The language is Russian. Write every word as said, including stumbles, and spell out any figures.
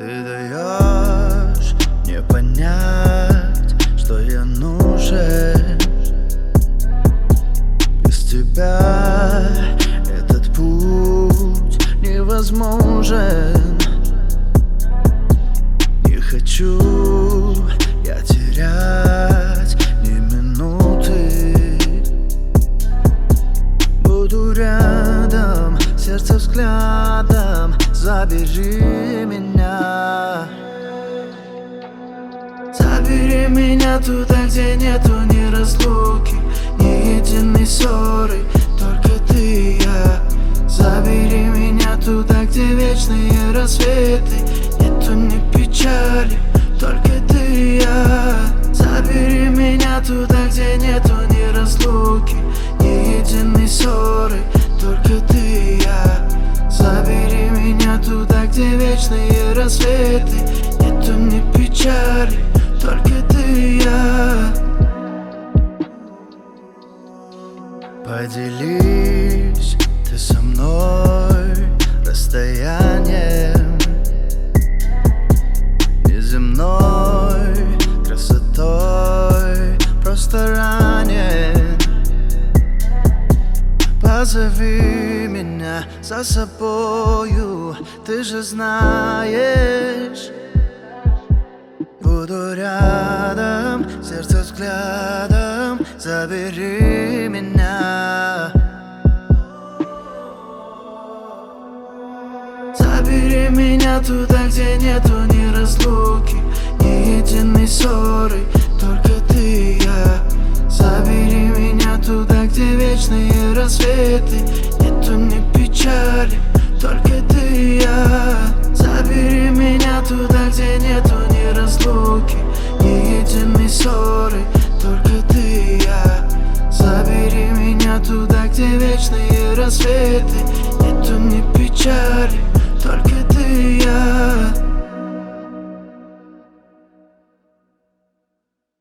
Ты даешь мне понять, что я нужен. Без тебя этот путь невозможен. Не хочу я терять ни минуты. Буду рядом, сердце взглядом, забери меня. Забери меня туда, где нету ни разлуки, ни единой ссоры, только ты и я. Забери меня туда, где вечные рассветы, нету ни печали, только ты и я. Забери меня туда, где нету ни разлуки, ни единой ссоры, только ты и я. Забери меня туда, где вечные рассветы, нету ни печали, только ты и я. Поделись ты со мной расстоянием, неземной красотой, просто ранен. Позови меня за собою, ты же знаешь. Буду рядом, сердце взглядом, забери меня. Забери меня туда, где нету ни разлуки, ни единой ссоры, только ты и я. Забери меня туда, где вечные рассветы, нету ни печали, только ты и я. Забери меня туда, где нету ни разлуки, ни единой ссоры, только ты и я. Забери меня туда, где вечные рассветы, нету ни печали, только ты.